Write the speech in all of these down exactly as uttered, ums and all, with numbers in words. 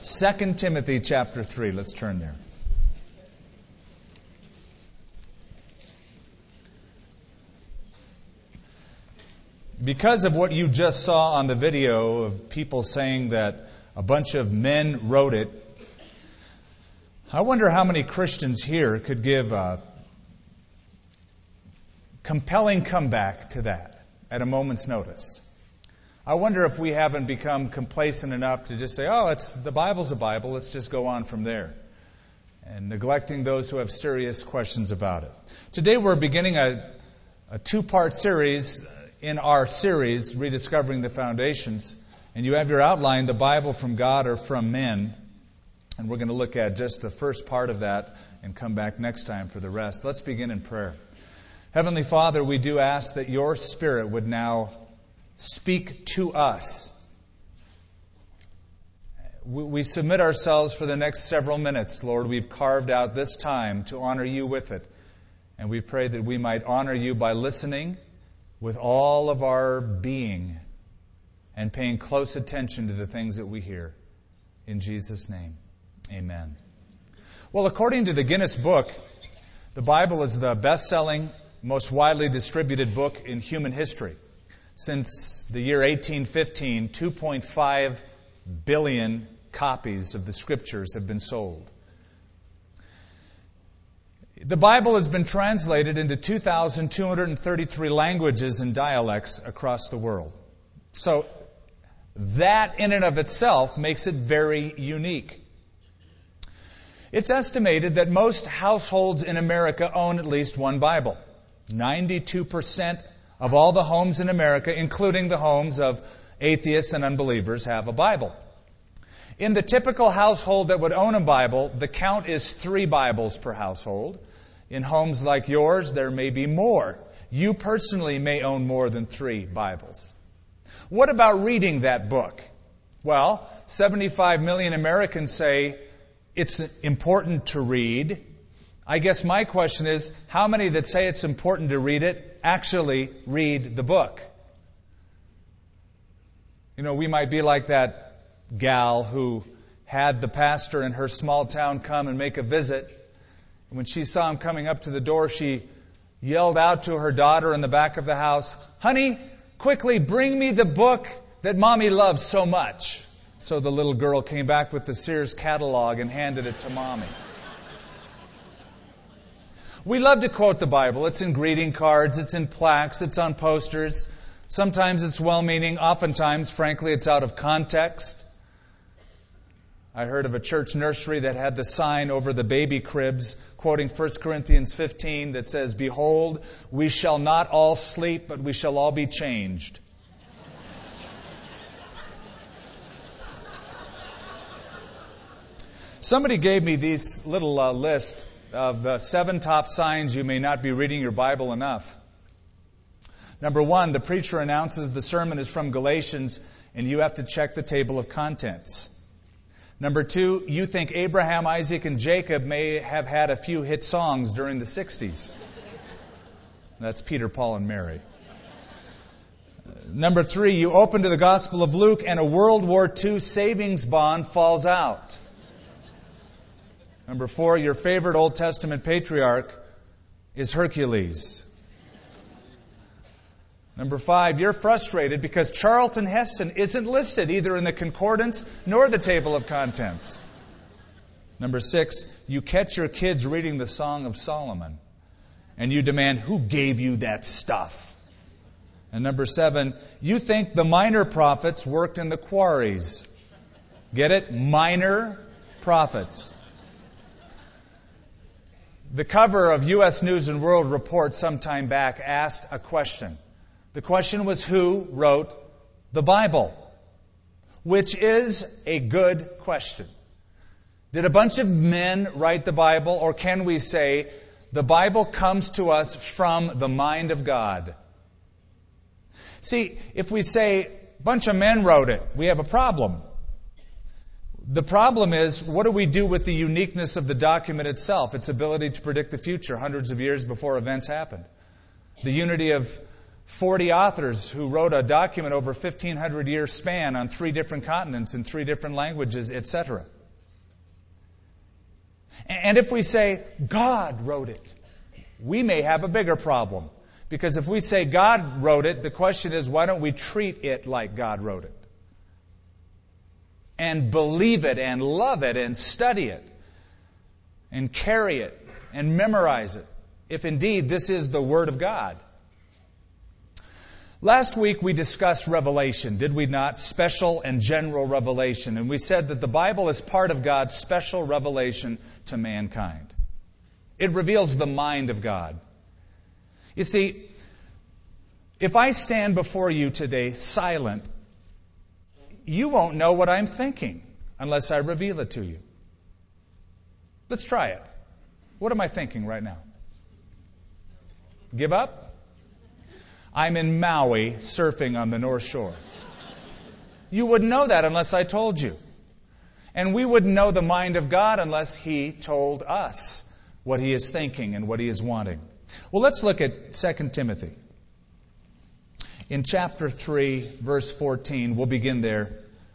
Second Timothy chapter three. Let's turn there. Because of what you just saw on the video of people saying that a bunch of men wrote it, I wonder how many Christians here could give a compelling comeback to that at a moment's notice. I wonder if we haven't become complacent enough to just say, oh, it's the Bible's a Bible, let's just go on from there, and neglecting those who have serious questions about it. Today we're beginning a, a two-part series in our series, Rediscovering the Foundations. And you have your outline, the Bible from God or from men. And we're going to look at just the first part of that and come back next time for the rest. Let's begin in prayer. Heavenly Father, we do ask that your Spirit would now speak to us. We submit ourselves for the next several minutes, Lord. We've carved out this time to honor you with it. And we pray that we might honor you by listening with all of our being and paying close attention to the things that we hear. In Jesus' name, amen. Well, according to the Guinness Book, the Bible is the best-selling, most widely distributed book in human history. Since the year eighteen fifteen, two point five billion copies of the Scriptures have been sold. The Bible has been translated into two thousand two hundred thirty-three languages and dialects across the world. So that in and of itself makes it very unique. It's estimated that most households in America own at least one Bible. ninety-two percent of all the homes in America, including the homes of atheists and unbelievers, have a Bible. In the typical household that would own a Bible, the count is three Bibles per household. In homes like yours, there may be more. You personally may own more than three Bibles. What about reading that book? Well, seventy-five million Americans say it's important to read. I guess my question is, how many that say it's important to read it actually read the book? You know, we might be like that gal who had the pastor in her small town come and make a visit. When she saw him coming up to the door, she yelled out to her daughter in the back of the house, "Honey, quickly bring me the book that Mommy loves so much." So the little girl came back with the Sears catalog and handed it to Mommy. We love to quote the Bible. It's in greeting cards, it's in plaques, it's on posters. Sometimes it's well-meaning. Oftentimes, frankly, it's out of context. I heard of a church nursery that had the sign over the baby cribs quoting First Corinthians fifteen that says, "Behold, we shall not all sleep, but we shall all be changed." Somebody gave me these little uh, list of the seven top signs you may not be reading your Bible enough. Number one, the preacher announces the sermon is from Galatians, and you have to check the table of contents. Number two, you think Abraham, Isaac, and Jacob may have had a few hit songs during the sixties. That's Peter, Paul, and Mary. Number three, you open to the Gospel of Luke and a World War Two savings bond falls out. Number four, your favorite Old Testament patriarch is Hercules. Number five, you're frustrated because Charlton Heston isn't listed either in the concordance nor the table of contents. Number six, you catch your kids reading the Song of Solomon and you demand, who gave you that stuff? And number seven, you think the minor prophets worked in the quarries. Get it? Minor prophets. The cover of U S News and World Report some time back asked a question. The question was, who wrote the Bible? Which is a good question. Did a bunch of men write the Bible, or can we say the Bible comes to us from the mind of God? See, if we say a bunch of men wrote it, we have a problem. The problem is, what do we do with the uniqueness of the document itself, its ability to predict the future hundreds of years before events happened? The unity of forty authors who wrote a document over a fifteen hundred year span on three different continents in three different languages, et cetera. And if we say, God wrote it, we may have a bigger problem. Because if we say God wrote it, the question is, why don't we treat it like God wrote it? And believe it, and love it, and study it, and carry it, and memorize it, if indeed this is the Word of God. Last week we discussed revelation, did we not? Special and general revelation. And we said that the Bible is part of God's special revelation to mankind. It reveals the mind of God. You see, if I stand before you today silent, you won't know what I'm thinking unless I reveal it to you. Let's try it. What am I thinking right now? Give up? I'm in Maui surfing on the North Shore. You wouldn't know that unless I told you. And we wouldn't know the mind of God unless He told us what He is thinking and what He is wanting. Well, let's look at Second Timothy. In chapter three, verse fourteen, we'll begin there.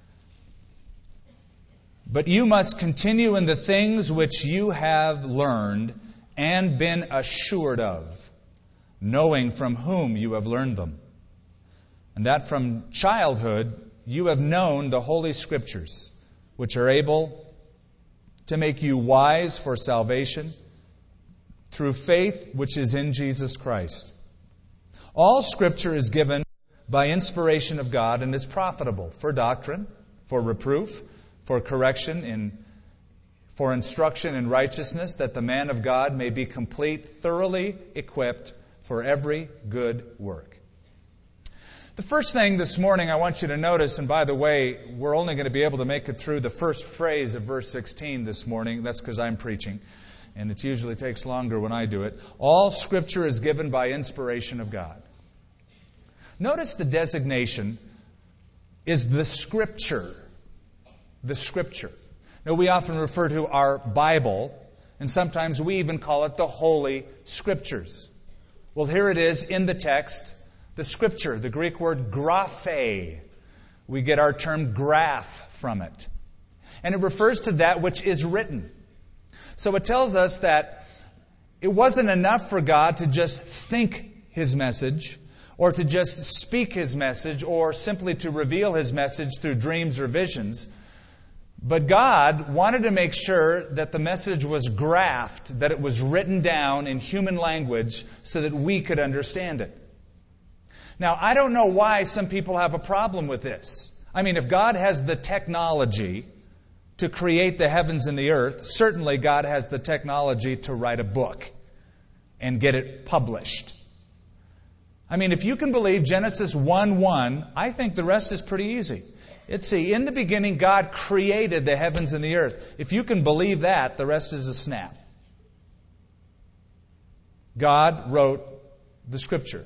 But you must continue in the things which you have learned and been assured of, knowing from whom you have learned them, and that from childhood you have known the Holy Scriptures, which are able to make you wise for salvation through faith which is in Jesus Christ. All Scripture is given by inspiration of God and is profitable for doctrine, for reproof, for correction, in, for instruction in righteousness, that the man of God may be complete, thoroughly equipped for every good work. The first thing this morning I want you to notice, and by the way, we're only going to be able to make it through the first phrase of verse sixteen this morning. That's because I'm preaching, and it usually takes longer when I do it. All Scripture is given by inspiration of God. Notice the designation is the Scripture. The Scripture. Now, we often refer to our Bible, and sometimes we even call it the Holy Scriptures. Well, here it is in the text, the Scripture, the Greek word graphe. We get our term graph from it. And it refers to that which is written. So it tells us that it wasn't enough for God to just think His message, or to just speak His message, or simply to reveal His message through dreams or visions. But God wanted to make sure that the message was graphed, that it was written down in human language so that we could understand it. Now, I don't know why some people have a problem with this. I mean, if God has the technology to create the heavens and the earth, certainly God has the technology to write a book and get it published. I mean, if you can believe Genesis one one, I think the rest is pretty easy. It's see, in the beginning, God created the heavens and the earth. If you can believe that, the rest is a snap. God wrote the Scripture.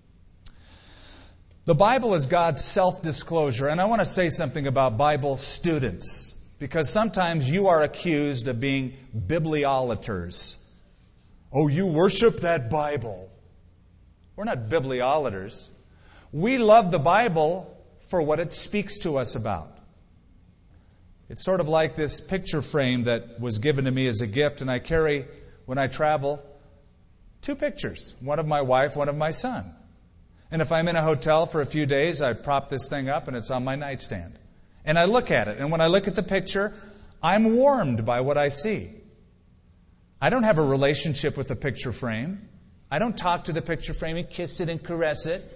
The Bible is God's self-disclosure. And I want to say something about Bible students, because sometimes you are accused of being bibliolaters. Oh, you worship that Bible. We're not bibliolaters. We love the Bible for what it speaks to us about. It's sort of like this picture frame that was given to me as a gift, and I carry, when I travel, two pictures. One of my wife, one of my son. And if I'm in a hotel for a few days, I prop this thing up and it's on my nightstand. And I look at it, and when I look at the picture, I'm warmed by what I see. I don't have a relationship with the picture frame. I don't talk to the picture frame and kiss it and caress it.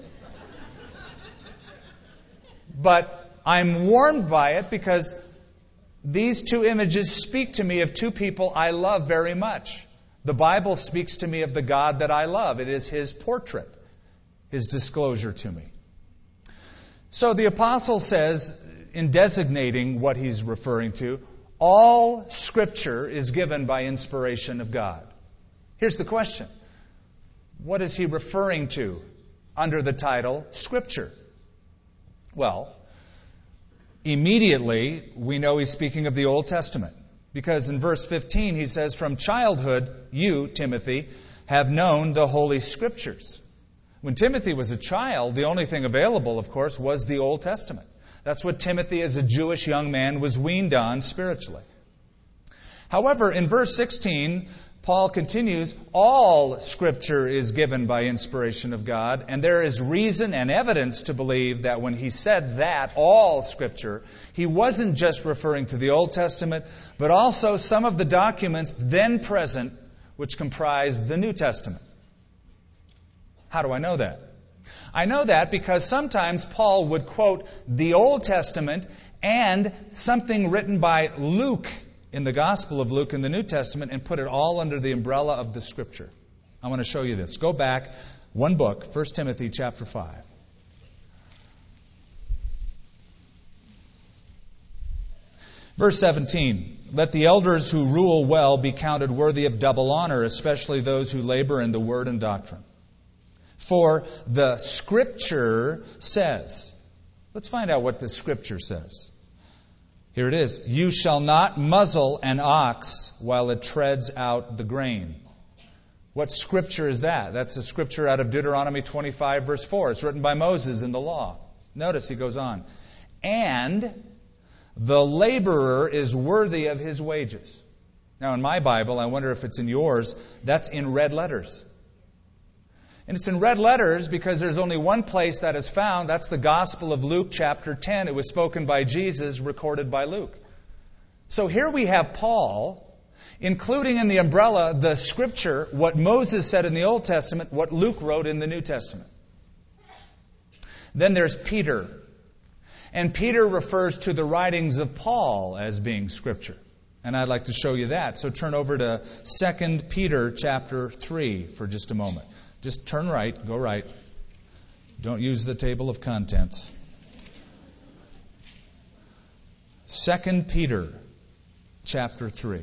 But I'm warmed by it because these two images speak to me of two people I love very much. The Bible speaks to me of the God that I love. It is His portrait, His disclosure to me. So the apostle says, in designating what he's referring to, all Scripture is given by inspiration of God. Here's the question. What is he referring to under the title Scripture? Well, immediately we know he's speaking of the Old Testament. Because in verse fifteen he says, from childhood you, Timothy, have known the Holy Scriptures. When Timothy was a child, the only thing available, of course, was the Old Testament. That's what Timothy, as a Jewish young man, was weaned on spiritually. However, in verse sixteen, Paul continues, all Scripture is given by inspiration of God, and there is reason and evidence to believe that when he said that, all Scripture, he wasn't just referring to the Old Testament, but also some of the documents then present which comprise the New Testament. How do I know that? I know that because sometimes Paul would quote the Old Testament and something written by Luke in the Gospel of Luke in the New Testament and put it all under the umbrella of the Scripture. I want to show you this. Go back one book, First Timothy chapter five. Verse seventeen, let the elders who rule well be counted worthy of double honor, especially those who labor in the word and doctrine. For the Scripture says, let's find out what the Scripture says. Here it is. You shall not muzzle an ox while it treads out the grain. What Scripture is that? That's the Scripture out of Deuteronomy twenty-five, verse four. It's written by Moses in the law. Notice he goes on. And the laborer is worthy of his wages. Now in my Bible, I wonder if it's in yours, that's in red letters. And it's in red letters because there's only one place that is found. That's the Gospel of Luke chapter ten. It was spoken by Jesus, recorded by Luke. So here we have Paul, including in the umbrella the Scripture, what Moses said in the Old Testament, what Luke wrote in the New Testament. Then there's Peter. And Peter refers to the writings of Paul as being Scripture. And I'd like to show you that. So turn over to Second Peter chapter three for just a moment. Just turn right, go right. Don't use the table of contents. Second Peter chapter three.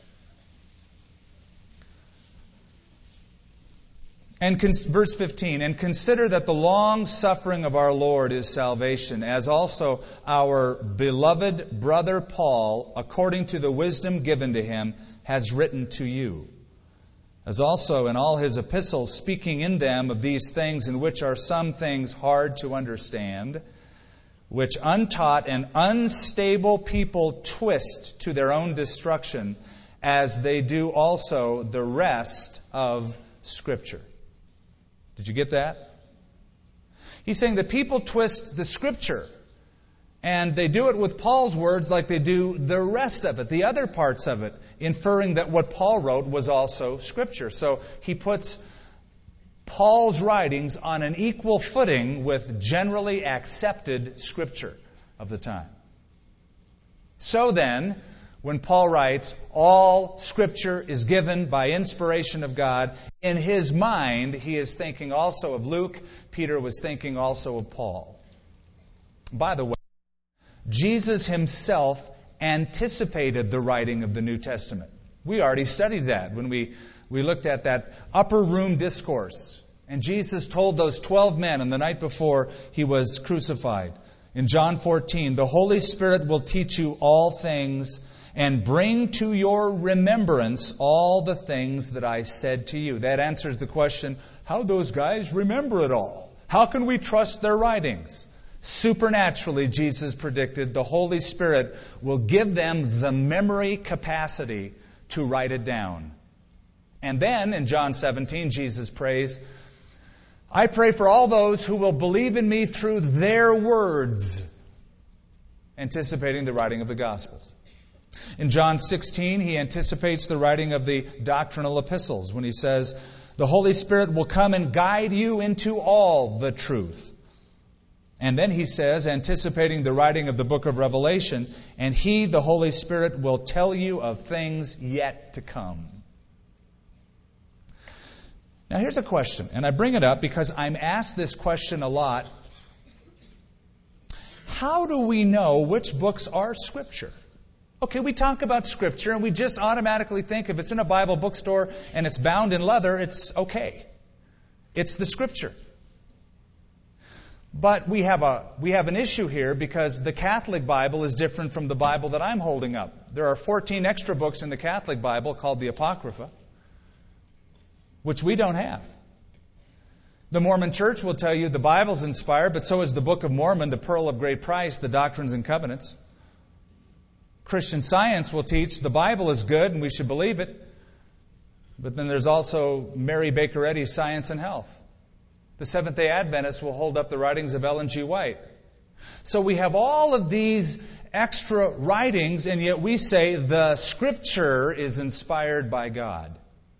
And cons- verse fifteen, and consider that the long suffering of our Lord is salvation, as also our beloved brother Paul, according to the wisdom given to him, has written to you. As also in all his epistles, speaking in them of these things, in which are some things hard to understand, which untaught and unstable people twist to their own destruction, as they do also the rest of Scripture. Did you get that? He's saying that people twist the Scripture, and they do it with Paul's words like they do the rest of it, the other parts of it, inferring that what Paul wrote was also Scripture. So he puts Paul's writings on an equal footing with generally accepted Scripture of the time. So then, when Paul writes, all Scripture is given by inspiration of God, in his mind, he is thinking also of Luke. Peter was thinking also of Paul. By the way, Jesus himself anticipated the writing of the New Testament. We already studied that when we, we looked at that upper room discourse. And Jesus told those twelve men on the night before he was crucified. In John fourteen, the Holy Spirit will teach you all things and bring to your remembrance all the things that I said to you. That answers the question, how those guys remember it all? How can we trust their writings? Supernaturally, Jesus predicted, the Holy Spirit will give them the memory capacity to write it down. And then, in John seventeen, Jesus prays, I pray for all those who will believe in me through their words, anticipating the writing of the Gospels. In John sixteen, he anticipates the writing of the doctrinal epistles when he says, the Holy Spirit will come and guide you into all the truth. And then he says, anticipating the writing of the book of Revelation, and he, the Holy Spirit, will tell you of things yet to come. Now here's a question, and I bring it up because I'm asked this question a lot. How do we know which books are Scripture? Okay, we talk about Scripture and we just automatically think if it's in a Bible bookstore and it's bound in leather, it's okay. It's the Scripture. But we have a we have an issue here because the Catholic Bible is different from the Bible that I'm holding up. There are fourteen extra books in the Catholic Bible called the Apocrypha, which we don't have. The Mormon Church will tell you the Bible's inspired, but so is the Book of Mormon, the Pearl of Great Price, the Doctrines and Covenants. Christian Science will teach the Bible is good and we should believe it. But then there's also Mary Baker Eddy's Science and Health. The Seventh-day Adventists will hold up the writings of Ellen G. White. So we have all of these extra writings, and yet we say the Scripture is inspired by God.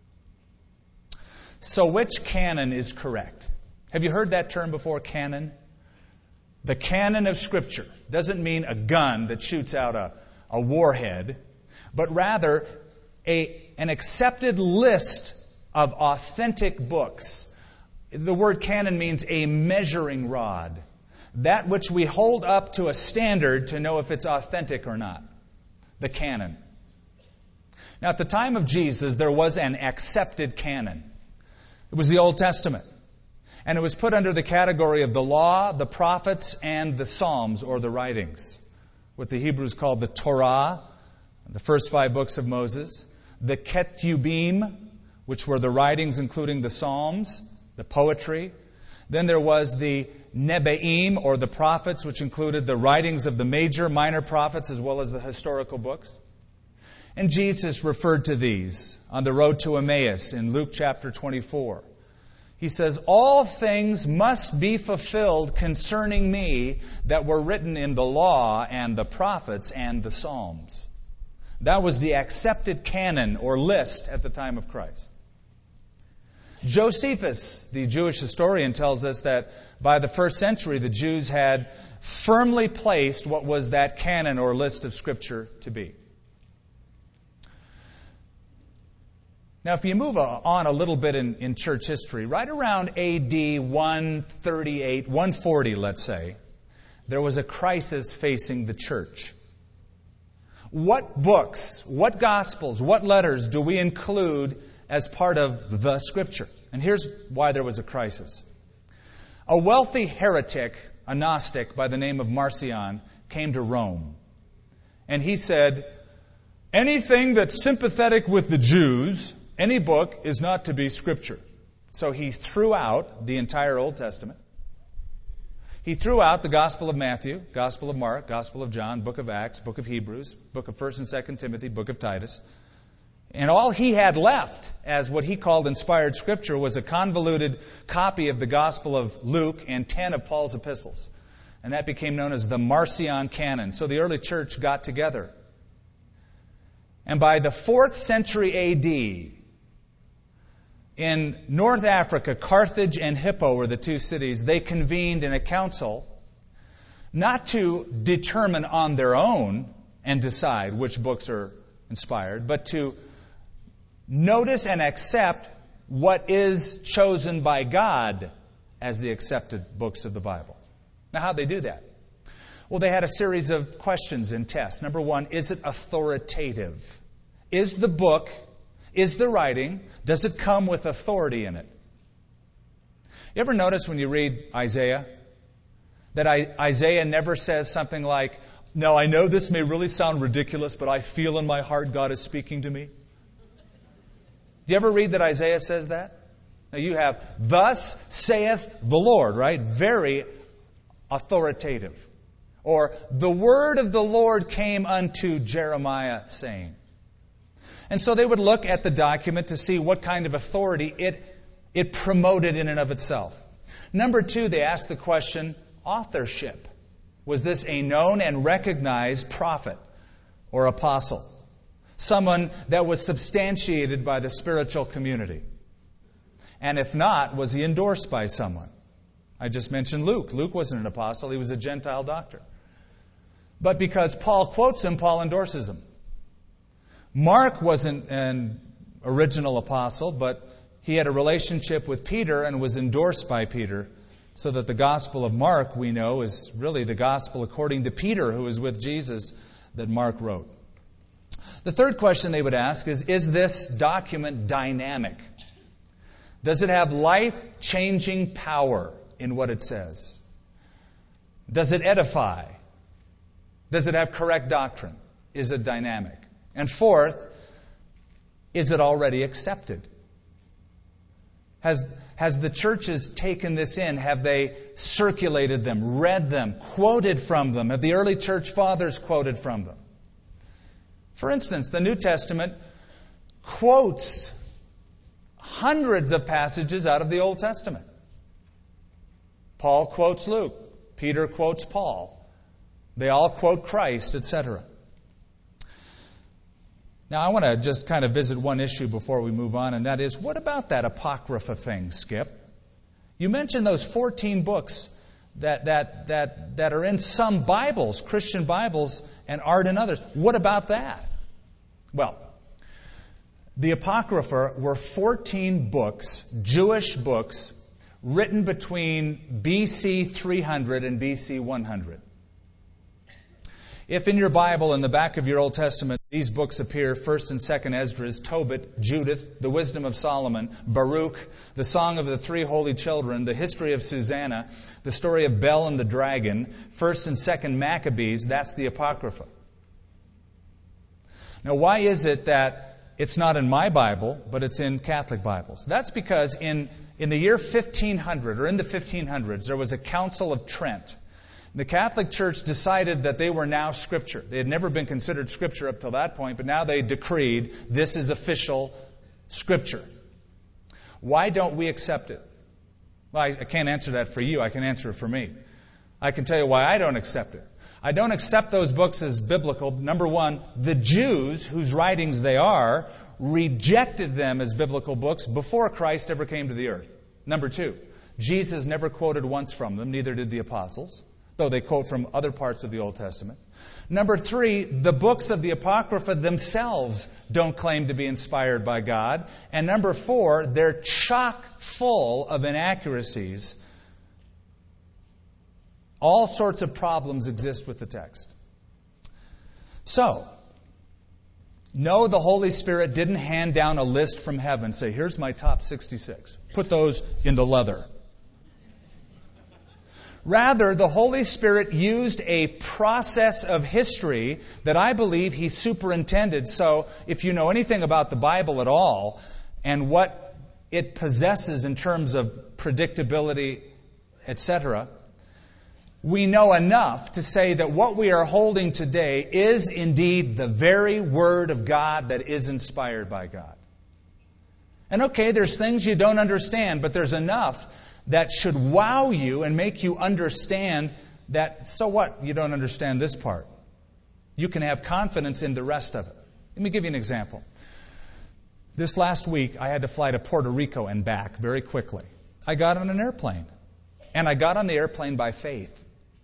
So which canon is correct? Have you heard that term before, canon? The canon of Scripture doesn't mean a gun that shoots out a, a warhead, but rather a, an accepted list of authentic books. The word canon means a measuring rod. That which we hold up to a standard to know if it's authentic or not. The canon. Now, at the time of Jesus, there was an accepted canon. It was the Old Testament. And it was put under the category of the law, the prophets, and the Psalms, or the writings. What the Hebrews called the Torah, the first five books of Moses. The Ketubim, which were the writings including the Psalms, the poetry. Then there was the Nebeim, or the prophets, which included the writings of the major, minor prophets, as well as the historical books. And Jesus referred to these on the road to Emmaus in Luke chapter twenty-four. He says, all things must be fulfilled concerning me that were written in the law and the prophets and the Psalms. That was the accepted canon or list at the time of Christ. Josephus, the Jewish historian, tells us that by the first century, the Jews had firmly placed what was that canon or list of Scripture to be. Now, if you move on a little bit in, in church history, right around A D one thirty-eight, one forty, let's say, there was a crisis facing the church. What books, what gospels, what letters do we include as part of the Scripture? And here's why there was a crisis. A wealthy heretic, a Gnostic by the name of Marcion, came to Rome. And he said, anything that's sympathetic with the Jews, any book, is not to be Scripture. So he threw out the entire Old Testament. He threw out the Gospel of Matthew, Gospel of Mark, Gospel of John, Book of Acts, Book of Hebrews, Book of First and Second Timothy, Book of Titus. And all he had left as what he called inspired Scripture was a convoluted copy of the Gospel of Luke and ten of Paul's epistles. And that became known as the Marcion canon. So the early church got together. And by the fourth century A D, in North Africa, Carthage and Hippo were the two cities. They convened in a council not to determine on their own and decide which books are inspired, but to notice and accept what is chosen by God as the accepted books of the Bible. Now, how'd they do that? Well, they had a series of questions and tests. Number one, is it authoritative? Is the book, is the writing, does it come with authority in it? You ever notice when you read Isaiah that I, Isaiah never says something like, no, I know this may really sound ridiculous, but I feel in my heart God is speaking to me? Do you ever read that Isaiah says that? Now you have, thus saith the Lord, right? Very authoritative. Or, the word of the Lord came unto Jeremiah, saying. And so they would look at the document to see what kind of authority it, it promoted in and of itself. Number two, they asked the question, authorship. Was this a known and recognized prophet or apostle? Someone that was substantiated by the spiritual community. And if not, was he endorsed by someone? I just mentioned Luke. Luke wasn't an apostle. He was a Gentile doctor. But because Paul quotes him, Paul endorses him. Mark wasn't an original apostle, but he had a relationship with Peter and was endorsed by Peter. So that the Gospel of Mark, we know, is really the Gospel according to Peter, who was with Jesus, that Mark wrote. The third question they would ask is, is this document dynamic? Does it have life-changing power in what it says? Does it edify? Does it have correct doctrine? Is it dynamic? And fourth, is it already accepted? Has, has the churches taken this in? Have they circulated them, read them, quoted from them? Have the early church fathers quoted from them? For instance, the New Testament quotes hundreds of passages out of the Old Testament. Paul quotes Luke. Peter quotes Paul. They all quote Christ, et cetera. Now, I want to just kind of visit one issue before we move on, and that is, what about that Apocrypha thing, Skip? You mentioned those fourteen books that that that that are in some Bibles, Christian Bibles, and aren't in others. What about that? Well, the Apocrypha were fourteen books, Jewish books, written between B C three hundred and B C one hundred. If in your Bible, in the back of your Old Testament, these books appear, First and Second Esdras, Tobit, Judith, the Wisdom of Solomon, Baruch, the Song of the Three Holy Children, the History of Susanna, the story of Bel and the Dragon, First and Second Maccabees, that's the Apocrypha. Now, why is it that it's not in my Bible, but it's in Catholic Bibles? That's because in, in the year fifteen hundred, or in the fifteen hundreds, there was a Council of Trent. The Catholic Church decided that they were now Scripture. They had never been considered Scripture up till that point, but now they decreed this is official Scripture. Why don't we accept it? Well, I, I can't answer that for you. I can answer it for me. I can tell you why I don't accept it. I don't accept those books as biblical. Number one, the Jews, whose writings they are, rejected them as biblical books before Christ ever came to the earth. Number two, Jesus never quoted once from them, neither did the apostles, though they quote from other parts of the Old Testament. Number three, the books of the Apocrypha themselves don't claim to be inspired by God. And number four, they're chock full of inaccuracies. All sorts of problems exist with the text. So, no, the Holy Spirit didn't hand down a list from heaven, say, here's my top sixty-six. Put those in the leather. Rather, the Holy Spirit used a process of history that I believe He superintended. So, if you know anything about the Bible at all, and what it possesses in terms of predictability, et cetera, we know enough to say that what we are holding today is indeed the very Word of God that is inspired by God. And okay, there's things you don't understand, but there's enough that should wow you and make you understand that, so what, you don't understand this part. You can have confidence in the rest of it. Let me give you an example. This last week, I had to fly to Puerto Rico and back very quickly. I got on an airplane, and I got on the airplane by faith.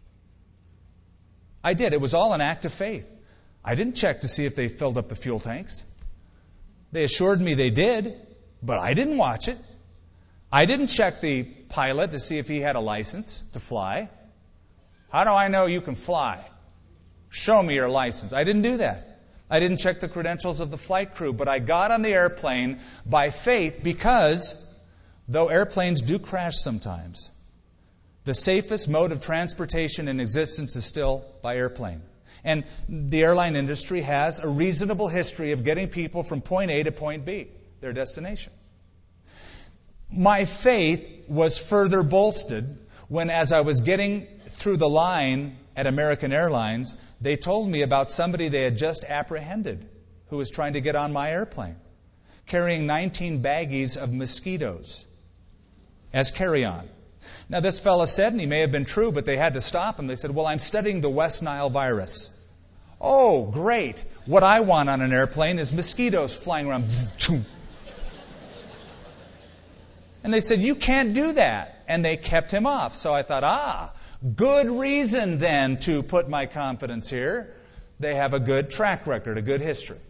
I did. It was all an act of faith. I didn't check to see if they filled up the fuel tanks. They assured me they did, but I didn't watch it. I didn't check the pilot to see if he had a license to fly. How do I know you can fly? Show me your license. I didn't do that. I didn't check the credentials of the flight crew, but I got on the airplane by faith because, though airplanes do crash sometimes, the safest mode of transportation in existence is still by airplane. And the airline industry has a reasonable history of getting people from point A to point B, their destination. My faith was further bolstered when, as I was getting through the line at American Airlines, they told me about somebody they had just apprehended who was trying to get on my airplane, carrying nineteen baggies of mosquitoes as carry-on. Now, this fellow said, and he may have been true, but they had to stop him. They said, well, I'm studying the West Nile virus. Oh, great. What I want on an airplane is mosquitoes flying around. And they said, you can't do that. And they kept him off. So I thought, ah, good reason then to put my confidence here. They have a good track record, a good history.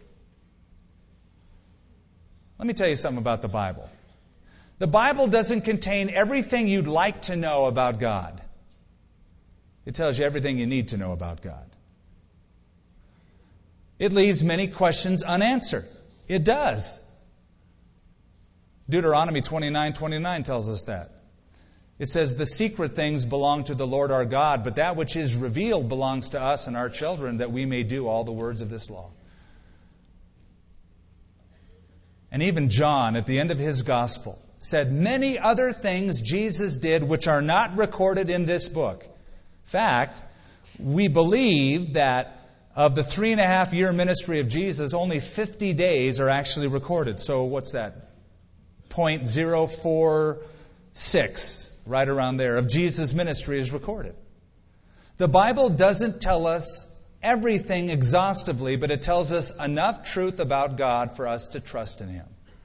Let me tell you something about the Bible. The Bible doesn't contain everything you'd like to know about God. It tells you everything you need to know about God. It leaves many questions unanswered. It does. Deuteronomy twenty-nine twenty-nine tells us that. It says, the secret things belong to the Lord our God, but that which is revealed belongs to us and our children, that we may do all the words of this law. And even John, at the end of his gospel, said many other things Jesus did which are not recorded in this book. In fact, we believe that of the three and a half year ministry of Jesus, only fifty days are actually recorded. So what's that? zero point zero four six, right around there, of Jesus' ministry is recorded. The Bible doesn't tell us everything exhaustively, but it tells us enough truth about God for us to trust in Him.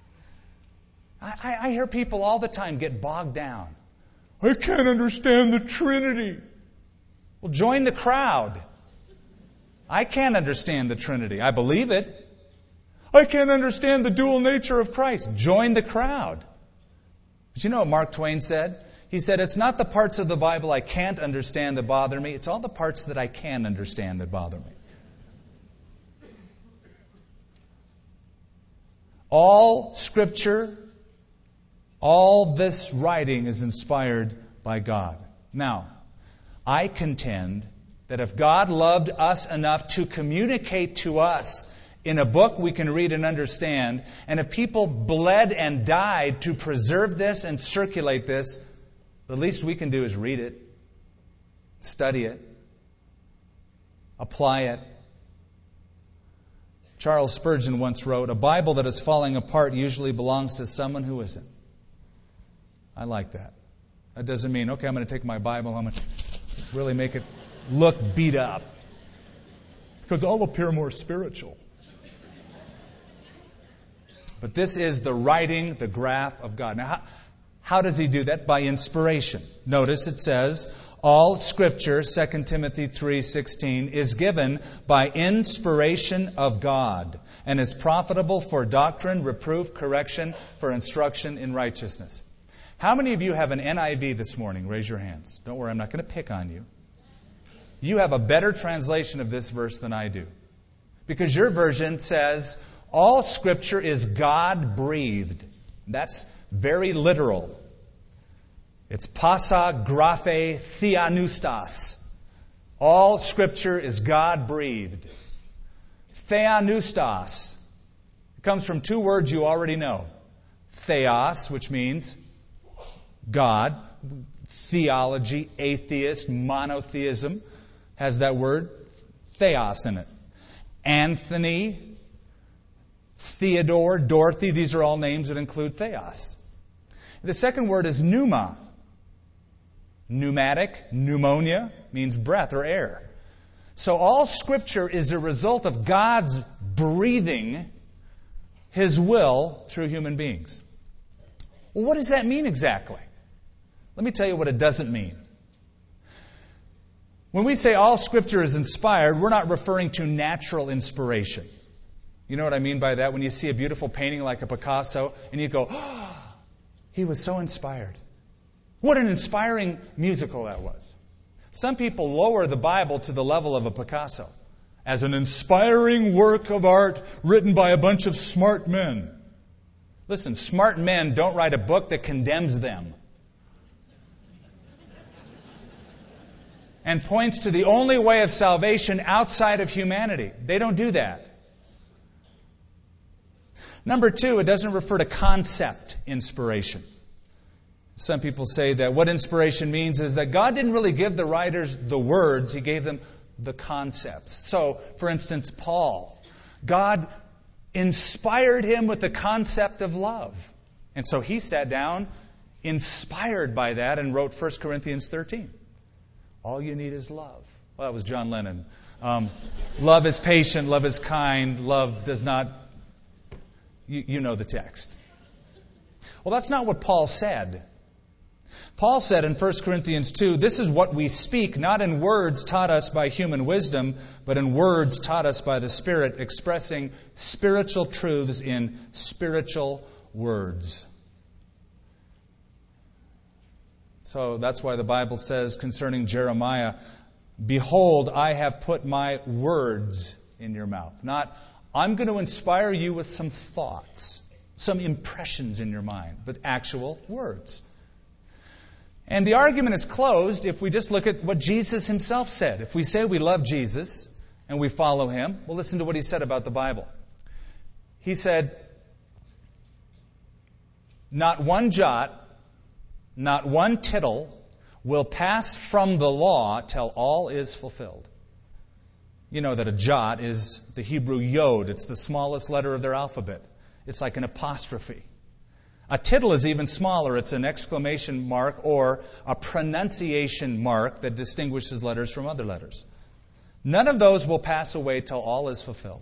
I, I hear people all the time get bogged down. I can't understand the Trinity. Well, join the crowd. I can't understand the Trinity. I believe it. I can't understand the dual nature of Christ. Join the crowd. But you know what Mark Twain said? He said, it's not the parts of the Bible I can't understand that bother me. It's all the parts that I can understand that bother me. All Scripture, all this writing is inspired by God. Now, I contend that if God loved us enough to communicate to us in a book we can read and understand, and if people bled and died to preserve this and circulate this, the least we can do is read it, study it, apply it. Charles Spurgeon once wrote, a Bible that is falling apart usually belongs to someone who isn't. I like that. That doesn't mean, okay, I'm going to take my Bible, I'm going to really make it look beat up. Because I'll appear more spiritual. But this is the writing, the graph of God. Now, how, how does He do that? By inspiration. Notice it says, all Scripture, Second Timothy three sixteen, is given by inspiration of God and is profitable for doctrine, reproof, correction, for instruction in righteousness. How many of you have an N I V this morning? Raise your hands. Don't worry, I'm not going to pick on you. You have a better translation of this verse than I do. Because your version says, all Scripture is God-breathed. That's very literal. It's pasa graphe theanustas. All Scripture is God-breathed. Theanustas. It comes from two words you already know. Theos, which means God. Theology, atheist, monotheism has that word theos in it. Anthony, Theodore, Dorothy, these are all names that include theos. The second word is pneuma. Pneumatic, pneumonia, means breath or air. So all Scripture is a result of God's breathing His will through human beings. Well, what does that mean exactly? Let me tell you what it doesn't mean. When we say all Scripture is inspired, we're not referring to natural inspiration. You know what I mean by that? When you see a beautiful painting like a Picasso, and you go, oh, he was so inspired. What an inspiring musical that was. Some people lower the Bible to the level of a Picasso as an inspiring work of art written by a bunch of smart men. Listen, smart men don't write a book that condemns them and points to the only way of salvation outside of humanity. They don't do that. Number two, it doesn't refer to concept inspiration. Some people say that what inspiration means is that God didn't really give the writers the words, He gave them the concepts. So, for instance, Paul, God inspired him with the concept of love. And so he sat down, inspired by that, and wrote First Corinthians thirteen. All you need is love. Well, that was John Lennon. Um, love is patient, love is kind, love does not... You, you know the text. Well, that's not what Paul said. Paul said in First Corinthians two, this is what we speak, not in words taught us by human wisdom, but in words taught us by the Spirit, expressing spiritual truths in spiritual words. So that's why the Bible says concerning Jeremiah, behold, I have put my words in your mouth. Not, I'm going to inspire you with some thoughts, some impressions in your mind, but actual words. And the argument is closed if we just look at what Jesus Himself said. If we say we love Jesus and we follow Him, well, listen to what He said about the Bible. He said, not one jot, not one tittle will pass from the law till all is fulfilled. You know that a jot is the Hebrew yod. It's the smallest letter of their alphabet. It's like an apostrophe. A tittle is even smaller. It's an exclamation mark or a pronunciation mark that distinguishes letters from other letters. None of those will pass away till all is fulfilled.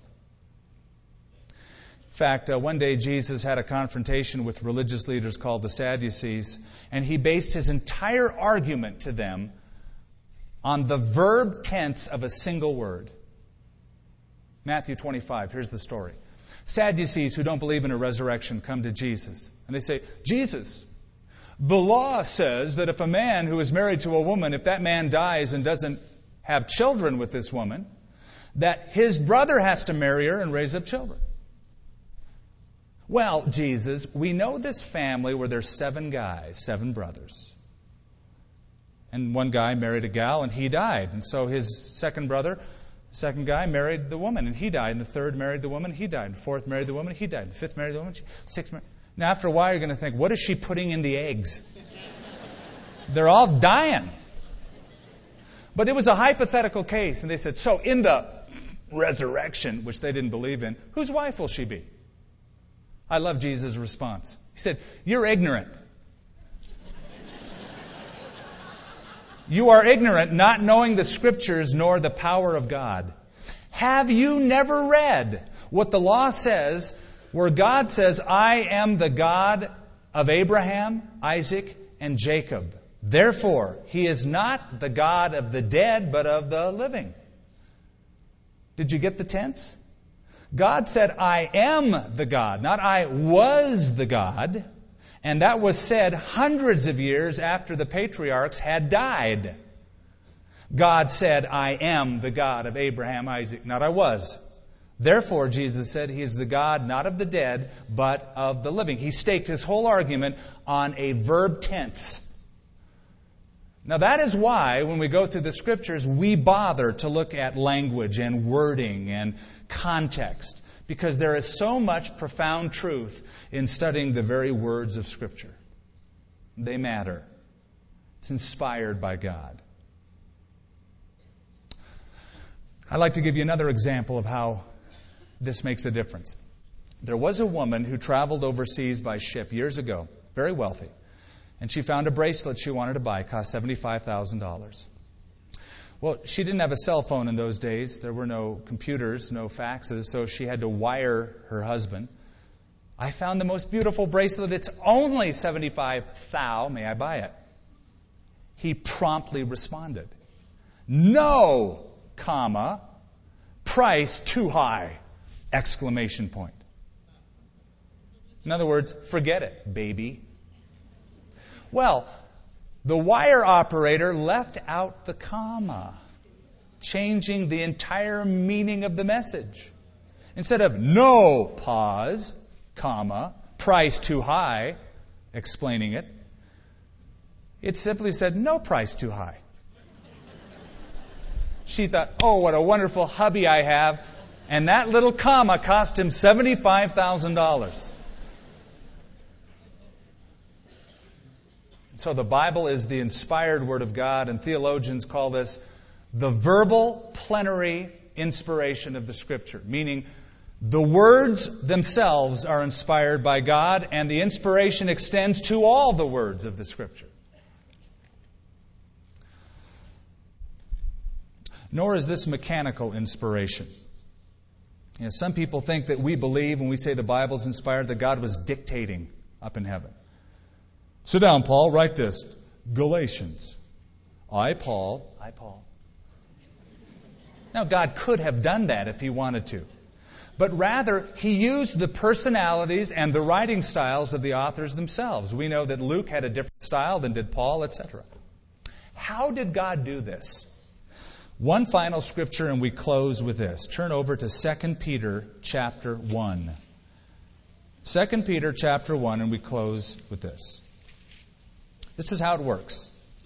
In fact, uh, one day Jesus had a confrontation with religious leaders called the Sadducees, and he based his entire argument to them on the verb tense of a single word. Matthew twenty-five, here's the story. Sadducees who don't believe in a resurrection come to Jesus, and they say, Jesus, the law says that if a man who is married to a woman, if that man dies and doesn't have children with this woman, that his brother has to marry her and raise up children. Well, Jesus, we know this family where there's seven guys, seven brothers. And one guy married a gal and he died. And so his second brother, second guy, married the woman and he died. And the third married the woman, he died. And the fourth married the woman, he died. And the fifth married the woman, sixth married. Now after a while you're going to think, what is she putting in the eggs? They're all dying. But it was a hypothetical case. And they said, so in the resurrection, which they didn't believe in, whose wife will she be? I love Jesus' response. He said, you're ignorant. You are ignorant, not knowing the Scriptures nor the power of God. Have you never read what the law says, where God says, I am the God of Abraham, Isaac, and Jacob. Therefore, He is not the God of the dead, but of the living. Did you get the tense? God said, I am the God, not I was the God. And that was said hundreds of years after the patriarchs had died. God said, I am the God of Abraham, Isaac, not I was. Therefore, Jesus said, He is the God not of the dead, but of the living. He staked His whole argument on a verb tense. Now that is why, when we go through the Scriptures, we bother to look at language and wording and context, because there is so much profound truth in studying the very words of Scripture. They matter. It's inspired by God. I'd like to give you another example of how this makes a difference. There was a woman who traveled overseas by ship years ago, very wealthy. And she found a bracelet she wanted to buy. It cost seventy-five thousand dollars. Well, she didn't have a cell phone in those days. There were no computers, no faxes, so she had to wire her husband. I found the most beautiful bracelet. It's only seventy-five thousand. May I buy it? He promptly responded, no, comma, price too high, exclamation point. In other words, forget it, baby. Well, the wire operator left out the comma, changing the entire meaning of the message. Instead of no, pause, comma, price too high, explaining it, it simply said no price too high. She thought, oh, what a wonderful hubby I have. And that little comma cost him seventy-five thousand dollars. So the Bible is the inspired Word of God, and theologians call this the verbal plenary inspiration of the Scripture, meaning the words themselves are inspired by God, and the inspiration extends to all the words of the Scripture. Nor is this mechanical inspiration. You know, some people think that we believe when we say the Bible is inspired that God was dictating up in heaven. Sit down, Paul. Write this. Galatians. I, Paul. I, Paul. Now, God could have done that if He wanted to. But rather, He used the personalities and the writing styles of the authors themselves. We know that Luke had a different style than did Paul, et cetera. How did God do this? One final scripture, and we close with this. Turn over to Second Peter chapter one. Second Peter chapter one, and we close with this. This is how it works.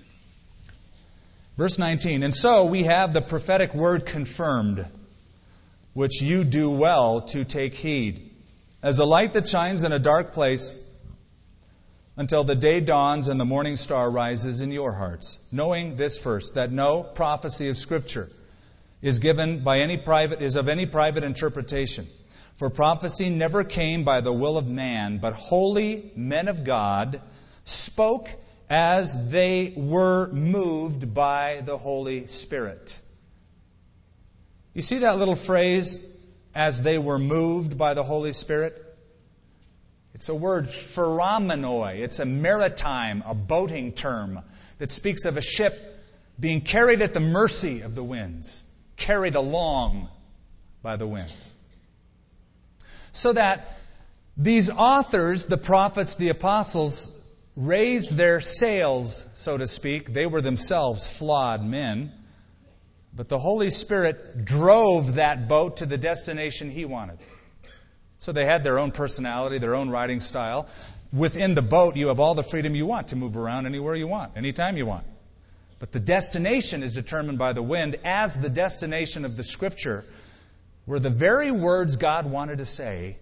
Verse nineteen, and so we have the prophetic word confirmed, which you do well to take heed, as a light that shines in a dark place until the day dawns and the morning star rises in your hearts, knowing this first, that no prophecy of Scripture is given by any private is of any private interpretation. For prophecy never came by the will of man, but holy men of God spoke as they were moved by the Holy Spirit. You see that little phrase, as they were moved by the Holy Spirit? It's a word, pheromenoi. It's a maritime, a boating term that speaks of a ship being carried at the mercy of the winds, carried along by the winds. So that these authors, the prophets, the apostles, raised their sails, so to speak. They were themselves flawed men. But the Holy Spirit drove that boat to the destination He wanted. So they had their own personality, their own writing style. Within the boat, you have all the freedom you want to move around anywhere you want, anytime you want. But the destination is determined by the wind, as the destination of the Scripture were the very words God wanted to say,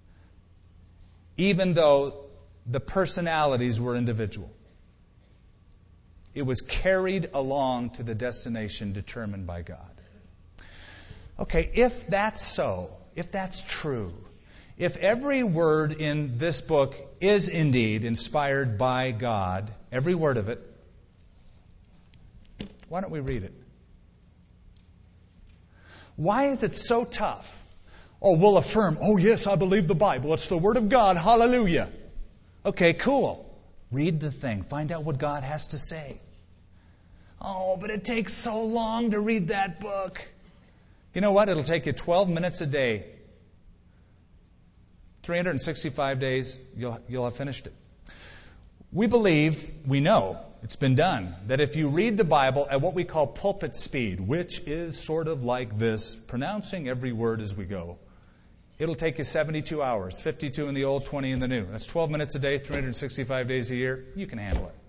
even though the personalities were individual. It was carried along to the destination determined by God. Okay, if that's so, if that's true, if every word in this book is indeed inspired by God, every word of it, why don't we read it? Why is it so tough? Oh, we'll affirm, oh yes, I believe the Bible. It's the Word of God. Hallelujah. Okay, cool. Read the thing. Find out what God has to say. Oh, but it takes so long to read that book. You know what? It'll take you twelve minutes a day. three hundred sixty-five days, you'll, you'll have finished it. We believe, we know, it's been done, that if you read the Bible at what we call pulpit speed, which is sort of like this, pronouncing every word as we go, it'll take you seventy-two hours, fifty-two in the old, twenty in the new. That's twelve minutes a day, three hundred sixty-five days a year. You can handle it.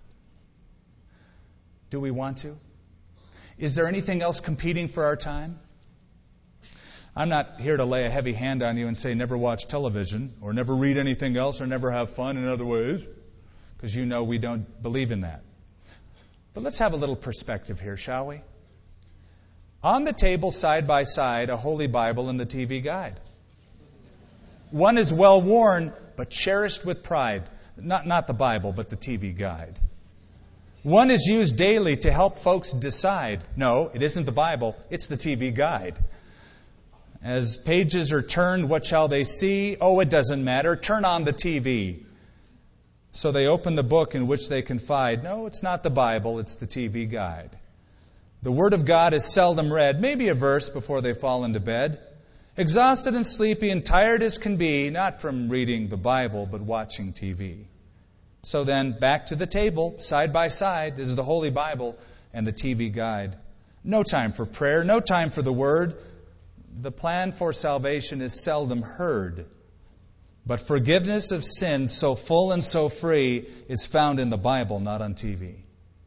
Do we want to? Is there anything else competing for our time? I'm not here to lay a heavy hand on you and say never watch television or never read anything else or never have fun in other ways, because you know we don't believe in that. But let's have a little perspective here, shall we? On the table, side by side, a Holy Bible and the T V Guide. One is well worn, but cherished with pride. Not, not the Bible, but the T V Guide. One is used daily to help folks decide. No, it isn't the Bible, it's the T V Guide. As pages are turned, what shall they see? Oh, it doesn't matter. Turn on the T V. So they open the book in which they confide. No, it's not the Bible, it's the T V Guide. The Word of God is seldom read, maybe a verse before they fall into bed. Exhausted and sleepy and tired as can be, not from reading the Bible, but watching T V. So then, back to the table, side by side, is the Holy Bible and the T V Guide. No time for prayer, no time for the Word. The plan for salvation is seldom heard. But forgiveness of sins so full and so free is found in the Bible, not on T V.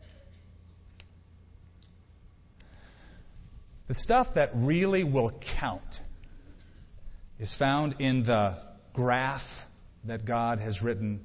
The stuff that really will count is found in the graph that God has written,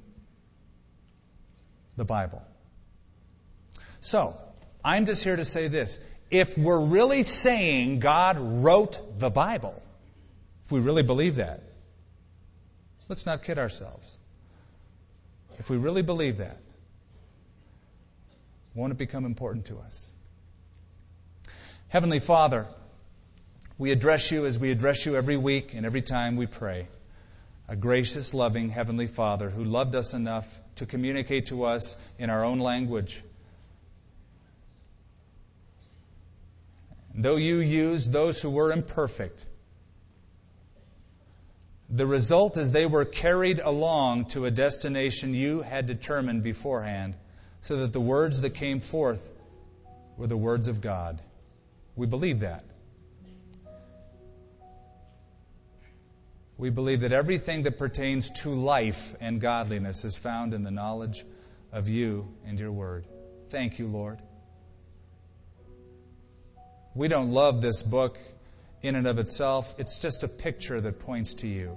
the Bible. So, I'm just here to say this. If we're really saying God wrote the Bible, if we really believe that, let's not kid ourselves. If we really believe that, won't it become important to us? Heavenly Father, we address you as we address you every week and every time we pray. A gracious, loving Heavenly Father who loved us enough to communicate to us in our own language. Though you used those who were imperfect, the result is they were carried along to a destination you had determined beforehand, so that the words that came forth were the words of God. We believe that. We believe that everything that pertains to life and godliness is found in the knowledge of you and your word. Thank you, Lord. We don't love this book in and of itself. It's just a picture that points to you.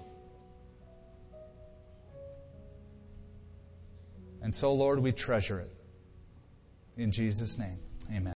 And so, Lord, we treasure it. In Jesus' name, amen.